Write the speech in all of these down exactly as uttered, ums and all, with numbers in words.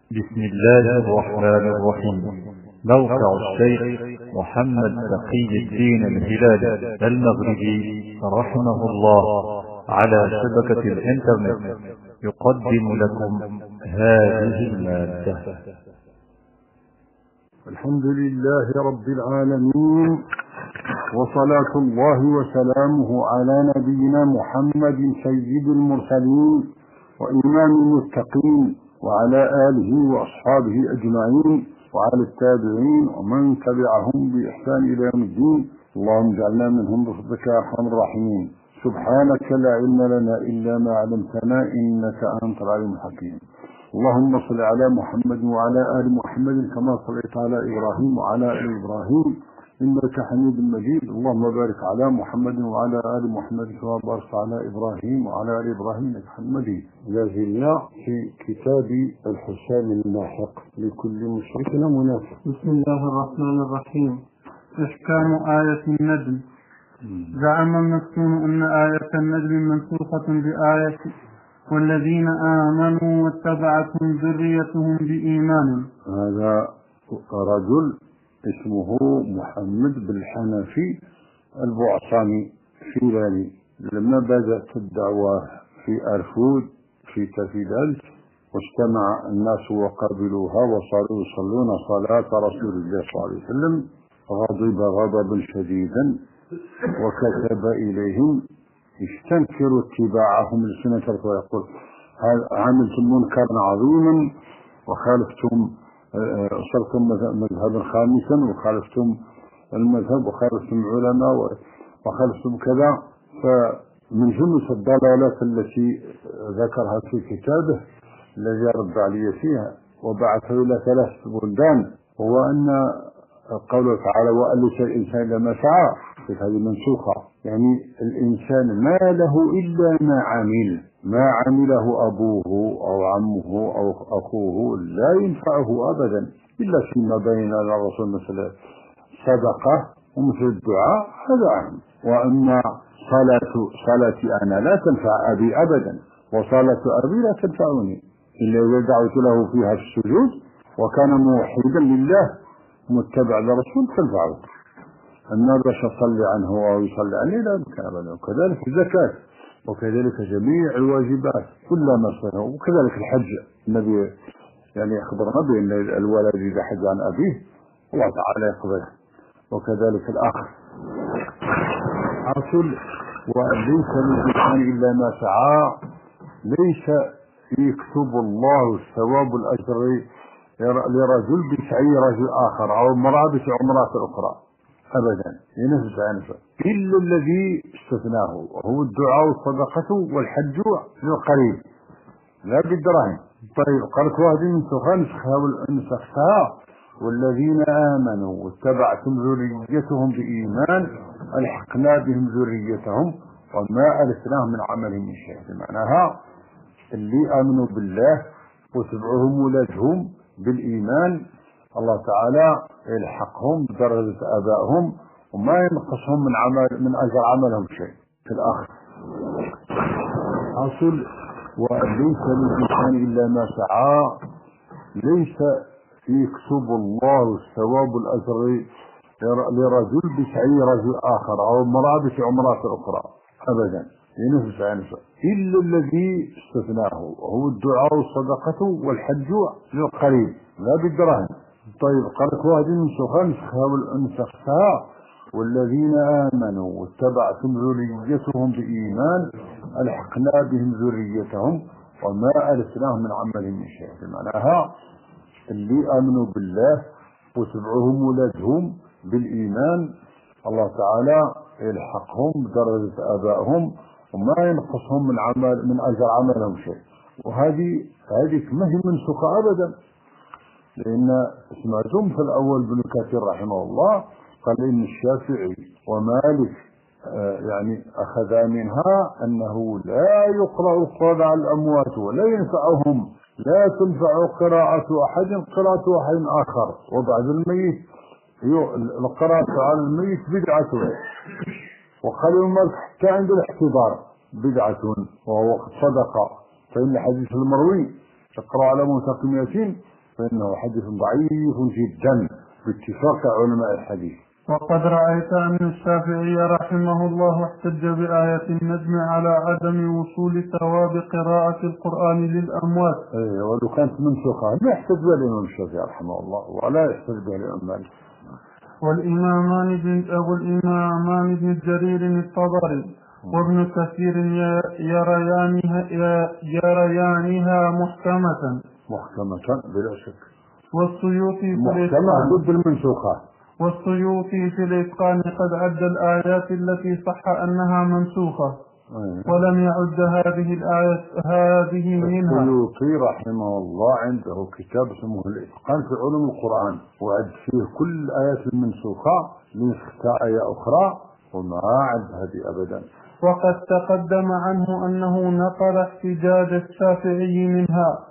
بسم الله الرحمن الرحيم. موقع الشيخ محمد تقي الدين الهلالي المغربي رحمه الله على شبكة الإنترنت يقدم لكم هذه المادة. الحمد لله رب العالمين، وصلاة الله وسلامه على نبينا محمد سيد المرسلين وإمام المتقين، وعلى آله وأصحابه أجمعين، وعلى التابعين ومن تبعهم بإحسان إلى يوم الدين. اللهم اجعلنا منهم بفضلك يا أرحم الراحمين. سبحانك لا علم لنا إلا ما علمتنا إنك أنت العليم الحكيم. اللهم صل على محمد وعلى آل محمد كما صليت على إبراهيم وعلى آل إبراهيم إنك حميد مجيد. اللهم بارك على محمد وعلى آل محمد كما باركت على إبراهيم وعلى آل إبراهيم إنك حميد مجيد. لازلنا في كتاب الحسام الماحق لكل مشرك منافق. بسم الله الرحمن الرحيم. إحكام آية النجم. زعم المفتون أن آية النجم منسوخة بآية والذين آمنوا واتبعتهم ذريتهم بإيمان. هذا رجل اسمه محمد بن حنفي البعصاني الشيراني. لما بدأت الدعوة في أرفود في تفيدالس واجتمع الناس وقبلوها وصاروا يصلون صلاة رسول الله صلى الله عليه وسلم، غضب غضبا شديدا وكتب إليهم يستنكر اتباعهم لسنة الرسول، ويقول عملتم منكرا عظيما وخالفتم وصلتم مذهبا خامسا وخالفتم المذهب وخالفتم العلماء وخالفتم كذا. فمن جملة الضلالات التي ذكرها في كتابه الذي رد علي فيها وبعثه إلى ثلاث بلدان هو أن قوله تعالى وأن ليس الإنسان إلا ما سعى، هذه منسوخة، يعني الإنسان ما له إلا ما عمل، ما عمله أبوه أو عمه أو أخوه لا ينفعه أبدا إلا فيما بين الرسول مثل صدقة ومثل الدعاء، هذا عام. وأما صلاة صلاتي أنا لا تنفع أبي أبدا، وصلاة أبي لا تنفعني إلا إذا دعوت له فيها في السجود وكان موحدا لله متبع لرسول تنفعه. أما باش يصلي عنه أو يصلي عليه لا يمكن أبدا. وكذلك الزكاة، وكذلك جميع الواجبات كلما صنعوا، وكذلك الحج. النبي يعني أخبرنا بأن الولد إذا حج عن أبيه الله تعالى يقبله، وكذلك الأخ. أصل وليس للإنسان إلا ما سعى، ليس يكتب الله الثواب الأجر لرجل بسعي رجل آخر أو امرأة بسعي امرأة أخرى أبدا، ينفس عنفه إلا الذي استثناه وهو الدعاء والصدقة والحج للقريب لا بالدراهم. طيب قالت واحد من نسختها والذين آمنوا واتبعتم ذريتهم بإيمان ألحقنا بهم ذريتهم وما ألتناهم من عملهم من شيء. معناها اللي آمنوا بالله وتبعهم ولادهم بالإيمان الله تعالى يلحقهم بدرجة آبائهم وما ينقصهم من عمل من أجر عملهم شيء. في الآخر حاصل وليس للإنسان إلا ما سعى، ليس يكتب الله الثواب الأجر لرجل بسعي رجل آخر أو امرأة بسعي امرأة أخرى أبدا، ينفس عنفه إلا الذي استثناه وهو الدعاء والصدقة والحج للقريب لا بالدراهم. طيب قالت واحد نسختها والذين آمنوا واتبعتم ذريتهم بإيمان ألحقنا بهم ذريتهم وما ألتناهم من عملهم من شيء. معناها اللي آمنوا بالله وتبعهم ولادهم بالإيمان الله تعالى يلحقهم بدرجة آبائهم وما ينقصهم من عمل من أجر عملهم شيء. وهذه هذه ما هي منسوخة أبدا، لأن سمعتم في الأول ابن كثير رحمه الله قال إن الشافعي ومالك آه يعني أخذ منها أنه لا يقرأ القرآن على الأموات ولا ينفعهم، لا تنفع قراءة أحد قراءة أحد آخر، وبعد الميت القراءة على الميت بدعة، وقالوا الملك حتى عند الاحتضار بدعة وهو صدقة، فإن الحديث المروي تقرأ على موتى مئتين فإنه حديث ضعيف جدا باتفاق علماء الحديث. وقد رأيت أن الشافعي رحمه الله احتج بآية النجم على عدم وصول ثواب قراءة القرآن للأموات. أيه ولو كانت منسوخة ما يحتج بها الإمام الشافعي رحمه الله ولا يحتج بها الإمام مالك. والإمامان بن والإمامان بن جرير الطبري وابن كثير يريانها يريانها محكمة محكمة بلا شك. والسيوطي محكمة ضد المنسوخات. والسيوطي في الإتقان قد عد الآيات التي صح أنها منسوخة ولم يعد هذه الآيات هذه منها. السيوطي رحمه الله عنده كتاب اسمه الإتقان في علوم القرآن وعد فيه كل الآيات المنسوخة لنسخة آية أخرى وما عد هذه أبدا. وقد تقدم عنه أنه نقل احتجاج الشافعي منها.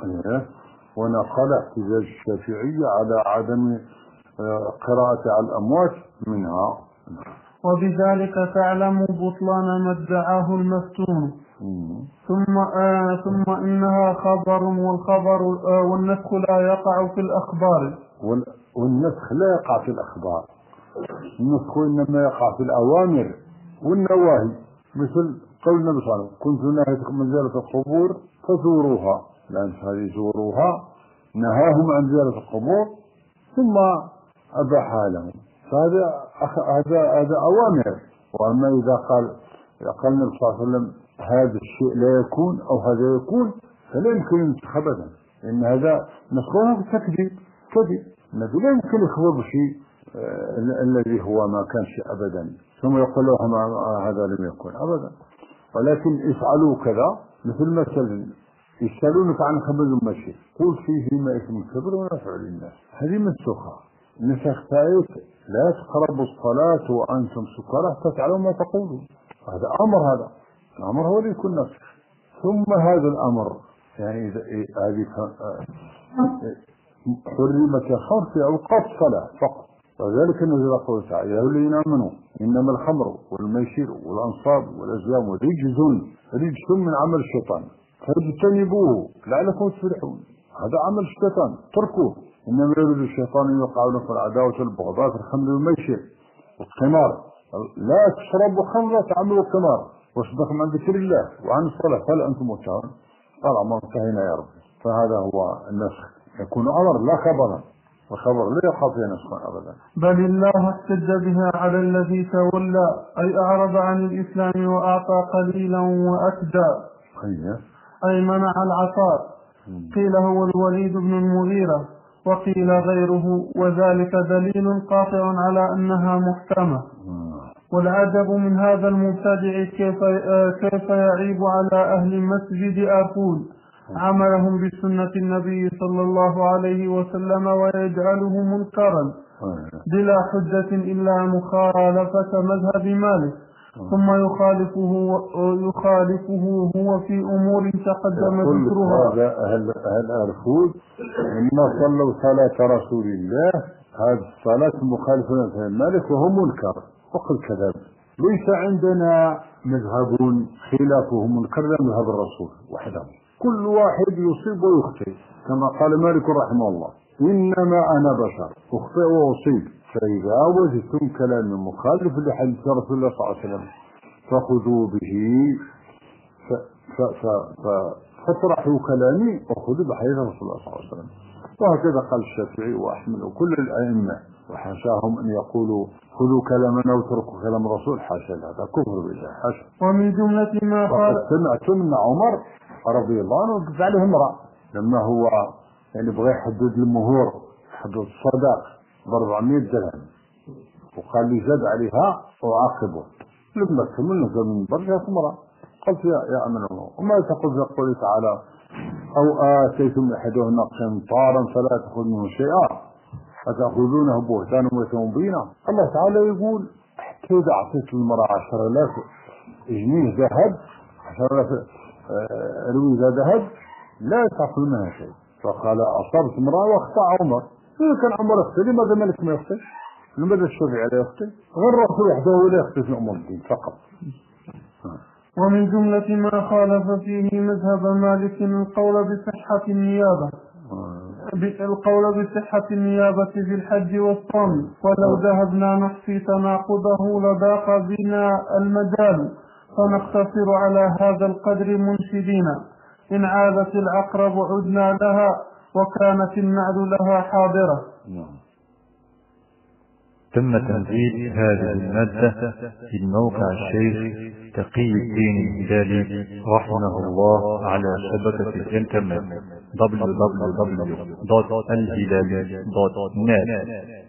ونقل احتجاج الشافعي على عدم قراءة على الأموات منها. وبذلك تعلم بطلان ما ادعاه المفتون. ثم آه ثم إنها خبر والخبر آه والنسخ لا يقع في الأخبار. والنسخ لا يقع في الأخبار. النسخ إنما يقع في الأوامر والنواهي مثل قول النبي صلى الله عليه وسلم كنت نهيتكم من زيارة القبور فزوروها لأن هذه زوروها نهاهم عن زيارة القبور ثم أباحها لهم فهذا هذا هذا أوامر. وأما إذا قال قال النبي صلى الله عليه وسلم هذا الشيء لا يكون أو هذا يكون فلا يمكن ينسخ أبدا إن هذا نسخه بالتكذيب كذب. النبي لا يمكن يخبر بشيء آه الذي هو ما كان شيء أبدا ثم يقول لهم هذا لم يكن أبدا. ولكن افعلوا كذا مثل مثل يسألونك عن خبز المشي قل فيه ما اسم الكبر ونفع للناس هذه منسوخة. نسخ آية لا تقربوا الصلاة وأنتم سكارى تفعلوا ما تقولون هذا أمر. هذا الأمر هو اللي يكون نسخ. ثم هذا الأمر يعني هذه حرمت الخمر في أوقات الصلاة فقط. وذلك نزل قوله تعالى يا الذين آمنوا إنما الخمر والميسر والأنصاب والأزلام رجس رجس من عمل الشيطان فاجتنبوه لعلكم تفلحون. هذا عمل الشيطان تركوه. إنما يريد الشيطان أن يوقع لكم العداوة والبغضاء في الخمر والميسر والقمار. لا تشربوا خمرا تعملوا القمار واصدقوا عن ذكر الله وعن الصلاة فهل أنتم متهون قال ما انتهينا يا رب. فهذا هو النسخ يكون أمر لا خبرا والخبر لا يقع فيه نسخ أبدا. بل الله احتج بها على الذي تولى أي أعرض عن الإسلام وأعطى قليلا وأكدى أي منع العطاء. قيل هو الوليد بن المغيرة وقيل غيره وذلك دليل قاطع على أنها محكمة. والعجب من هذا المبتدع كيف كيف يعيب على أهل مسجد أرفود عملهم بسنة النبي صلى الله عليه وسلم ويجعله منكرا بلا حجة إلا مخالفة مذهب مالك ثم يخالفه يخالفه هو في أمور تقدم ذكرها. هذا أهل أهل أرفود إنما صلوا صلاة رسول الله هذه الصلاة مخالفة لمذهب مالك وهو منكر وقل كذب. ليس عندنا مذهب خلافه منكر مذهب الرسول وحده. كل واحد يصيب ويخطئ كما قال مالك رحمه الله إنما أنا بشر أخطئ وأصيب فإذا وجدتم كلام مخالف لحديث رسول الله صلى الله عليه وسلم فخذوا به فاطرحوا كلامي وخذوا بحديث رسول الله صلى الله عليه وسلم. وهكذا قال الشافعي وأحمد وكل الأئمة وحاشاهم أن يقولوا خذوا كلامنا وتركوا كلام الرسول حاشا هذا كفر بالله حاشا. ومن جملة ما قال سمعت من عمر رضي الله عنه وقف عليه امرأة لما هو يعني بغى يحدد المهور حدود الصداق بأربعمائة درهم وقال لي زاد عليها وعاقبه لما كمل نزل من برجة امرأة قلت يا يا أمن الله وما تقول في قوله تعالى أو آتيتم أحدهن قنطارا فلا تأخذ منه شيئا أتأخذونه بهتانا وإثما مبينا. الله تعالى يقول حتى إذا أعطيت المرأة عشر آلاف جنيه ذهب عشر آلاف رويزة ذهب لا تأخذ منها شيء. فقال أصابت امرأة واخطأ عمر. إذا كان عمر يخطئ لماذا مالك ما يخطئ؟ لماذا الشافعي لا يخطئ؟ غير الرسول وحده ولا يخطئ في أمور الدين فقط. ومن جملة ما خالف فيه مذهب مالك القول بصحة النيابة القول بصحة النيابة في الحج والصوم، ولو ذهبنا نحصي تناقضه لضاق بنا المجال، فنقتصر على هذا القدر منشدين. إن عادت العقرب عدنا لها، وكانت النعل لها حاضرة. تم تنزيل هذه المادة في موقع الشيخ تقي الدين الهلالي رحمه الله على شبكة الإنترنت دبليو دبليو دبليو دوت الهلالي دوت نت.